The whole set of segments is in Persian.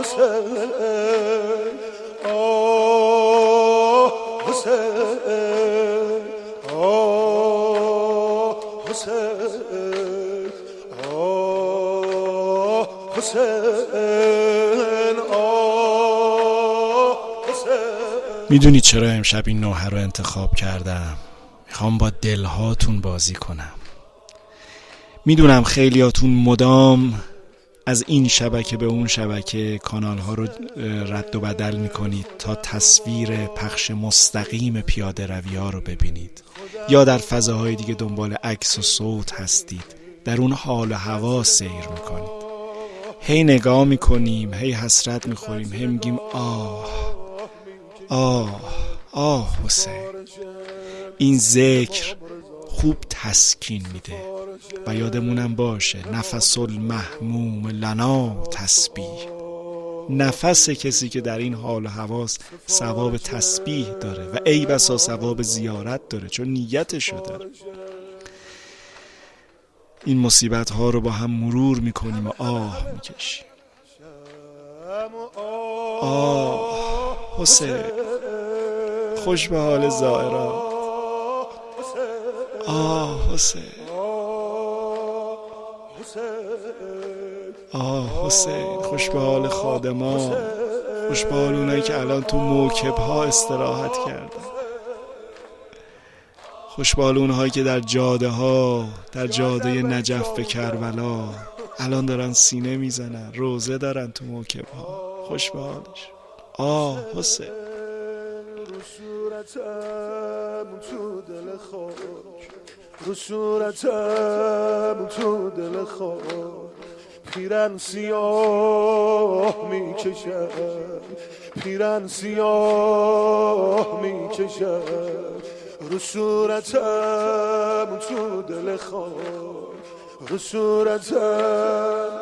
حسین آه حسین آه حسین آه حسین آه حسین. میدونی چرا امشب این نوحه رو انتخاب کردم؟ میخوام با دلهاتون بازی کنم. میدونم خیلیاتون مدام از این شبکه به اون شبکه کانال ها رو رد و بدل میکنید تا تصویر پخش مستقیم پیاده روی ها رو ببینید، یا در فضاهای دیگه دنبال عکس و صوت هستید، در اون حال و هوا سیر میکنید. هی نگاه میکنیم، هی حسرت میخوریم، هی میگیم آه آه آه حسین. این ذکر خوب تسکین میده و یادمونم باشه نفس المحموم لنا تسبیح. نفس کسی که در این حال و حواس ثواب تسبیح داره و ای بسا ثواب زیارت داره، چون نیتشو داره. این مصیبت ها رو با هم مرور میکنیم و آه میکشیم. آه حسین، خوش به حال زائران. آه حسین آه حسین، خوش به حال خادمان، خوش به حال اونایی که الان تو موکب ها استراحت کردن، خوش به حال اونهایی که در جاده ها، در جاده نجف به کربلا الان دارن سینه میزنن، روزه دارن تو موکب ها. خوش به حالش. آه حسین. رو صورتم تو دل خاک، رو صورتم تو دل خاک، پیرن سیاه میکشم، پیرن سیاه میکشم، رو صورتم تو دل خاک، رو صورتم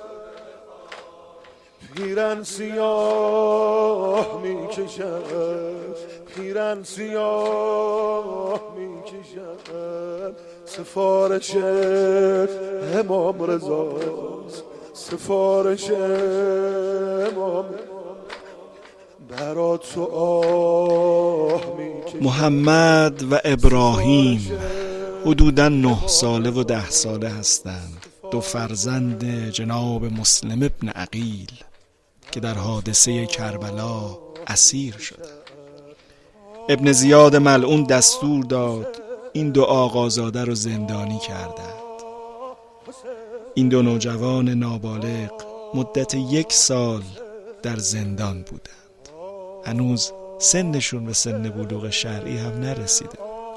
پیرن سیاه میکشم، پیرن سیاه میکشم. سفارش امام رضاست، سفارش امام برا تو آه میکشم. محمد و ابراهیم حدوداً 9 ساله و 10 ساله هستند، دو فرزند جناب مسلم ابن عقیل که در حادثه کربلا اسیر شدند. ابن زیاد ملعون دستور داد این دو آقازاده رو زندانی کردند. این دو نوجوان نابالغ مدت 1 سال در زندان بودند. هنوز سنشون به سن بلوغ شرعی هم نرسیده.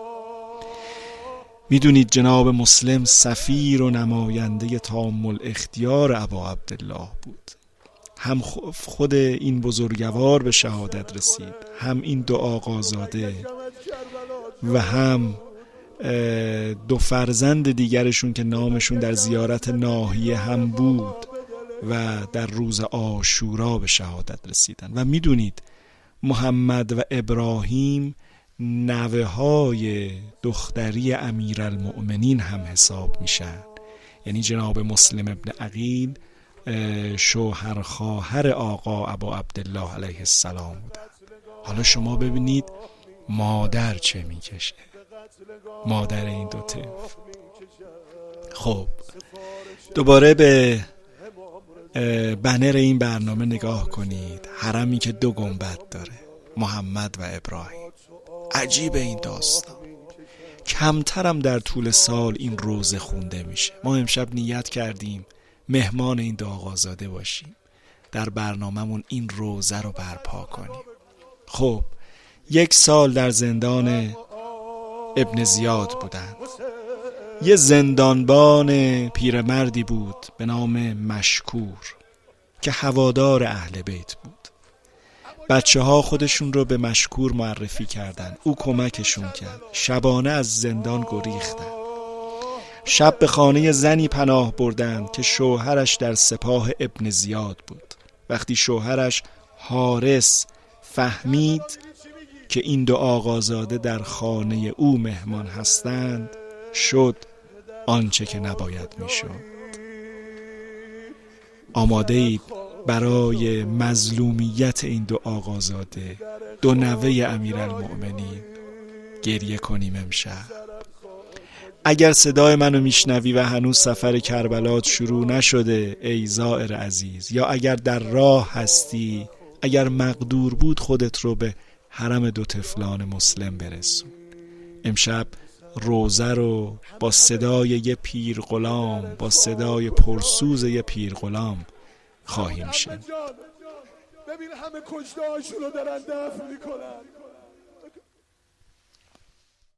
میدونید جناب مسلم سفیر و نماینده تام الاختیار ابا عبدالله بود. هم خود این بزرگوار به شهادت رسید، هم این دو آقازاده و هم 2 فرزند دیگرشون که نامشون در زیارت ناحیه هم بود و در روز عاشورا به شهادت رسیدن. و میدونید محمد و ابراهیم نوه های دختری امیرالمؤمنین هم حساب میشن. یعنی جناب مسلم ابن عقیل شوهر خواهر آقا ابا عبدالله علیه السلام بودن. حالا شما ببینید مادر چه میکشه، مادر این 2 طفل. خب دوباره به بنر این برنامه نگاه کنید، حرمی که 2 گنبد داره، محمد و ابراهیم. عجیب این داستان. کمترم در طول سال این روزه خونده میشه. ما امشب نیت کردیم مهمان این 2 آقازاده باشیم، در برنامه‌مون این روزه رو برپا کنیم. خب 1 سال در زندان ابن زیاد بودن. یه زندانبان پیرمردی بود به نام مشکور که هوادار اهل بیت بود. بچه ها خودشون رو به مشکور معرفی کردن، او کمکشون کرد. شبانه از زندان گریختن. شب به خانه زنی پناه بردند که شوهرش در سپاه ابن زیاد بود. وقتی شوهرش حارس فهمید که این 2 آقازاده در خانه او مهمان هستند، شد آنچه که نباید میشد. آماده اید برای مظلومیت این دو آقازاده، دو نوه امیرالمؤمنین گریه کنیم امشب. اگر صدای منو میشنوی و هنوز سفر کربلات شروع نشده ای زائر عزیز، یا اگر در راه هستی، اگر مقدور بود خودت رو به حرم دو طفلان مسلم برسون. امشب روزه رو با صدای یه پیر غلام، با صدای پرسوز یه پیر غلام خواهیم شنید. ببین همه کشته هاشون رو دارن دفن میکنن.